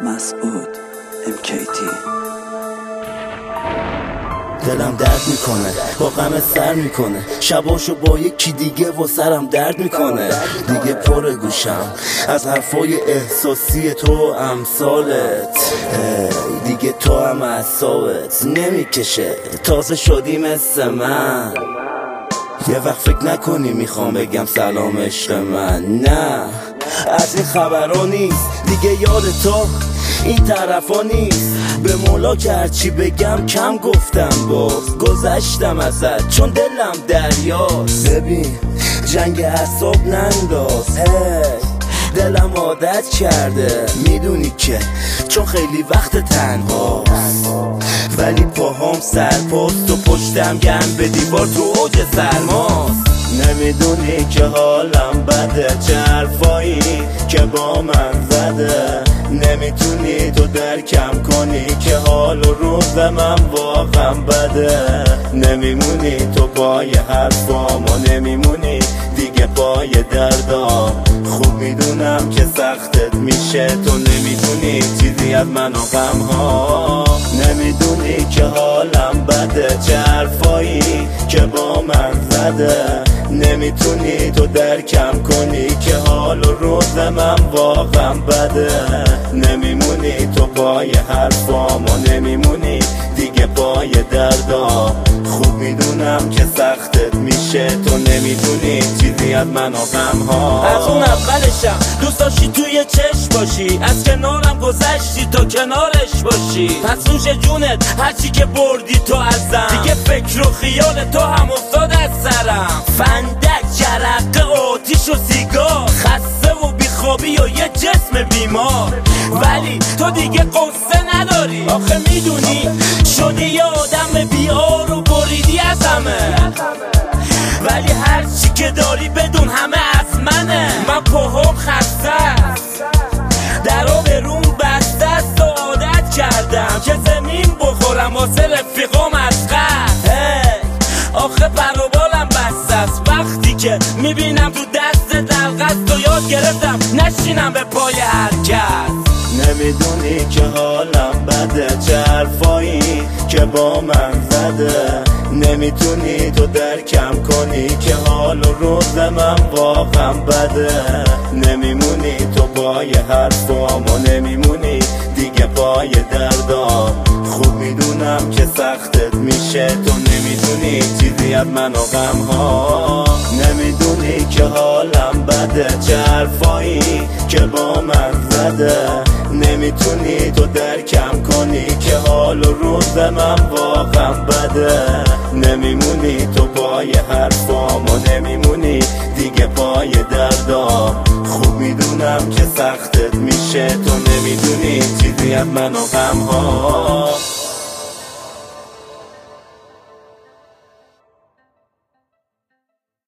مسعود MKT. دلم درد میکنه، با غم سر میکنه، شباشو با یکی دیگه و سرم درد میکنه. دیگه پر گوشم از حرفای احساسی تو و امثالت، دیگه تو هم اعصابت نمیکشه، تازه شدی مثل من. یه وقت فکر نکنی میخوام بگم سلام عشق من، نه از این خبرها نیست دیگه، یاد تو این طرفا نیست. به مولا که هرچی بگم کم گفتم، باز گذشتم ازت چون دلم دریاست. ببین جنگ اعصاب ننداز، دلم عادت کرده میدونی که، چون خیلی وقت تنهاست، ولی پاهام سرپاست و پشتم گرم به دیوار تو اوج سرماست. نمیدونی که حالم بده، چه حرفایی که با من زده، نمیتونی تو درکم کنی که حال و روز من واقعا بده. نمیمونی تو پای حرفام و نمیمونی دیگه پای دردام. خوب میدونم که سختت میشه، تو نمیدونی چیزی از من و غم ها. نمیدونی که حالم بده، چه حرفایی که با من زده، نمیتونی تو درکم کنی که حال و روز من واقعا بده. نمیمونی تو پای حرفام و نمیمونی دیگه پای دردام. خوب میدونم که سختت میشه، تو نمیدونی چیزی از من و غم ها. از اون اولشم دوست داشتی توی چشم باشی، از کنارم گذشتی تا کنارش باشی. پس نوش جونت هرچی که بردی تو ازم، دیگه فکر و خیال تو هم افتاد از سرم. فندک، جرقه، آتیش و سیگار، خسته و بیخوابی و یه جسم بیمار، ولی تو دیگه قصه نداری. آخه میدونی شدی یه آدم بیار و بریدی از همه، ولی هرچی که داری بدون همه از منه. من پاهم خسته است، درا به روم بسته است و عادت کردم که زمین بخورم واسه رفیقام از قصد. آخه پروبالم بسته است، وقتی که میبینم تو دست دلقست و یاد گرفتم نشینم به پای هر کس. نمیدونی که حالم بده، چه حرفایی که با من زده، نمیتونی تو درکم کنی که حال و روز من واقعا بده. نمیمونی تو پای حرفام و نمیمونی دیگه پای دردام. خوب میدونم که سختت میشه، تو نمیدونی چیزی از من و غم ها. نمیدونی که حالم بده، چه حرفایی که با من زده، نمیتونی تو درکم کنی که حال و روز من واقعا بده. نمیمونی تو پای حرفام و نمیمونی دیگه پای دردام. خوب میدونم که سختت میشه، تو نمیدونی چیزی از من و غم ها.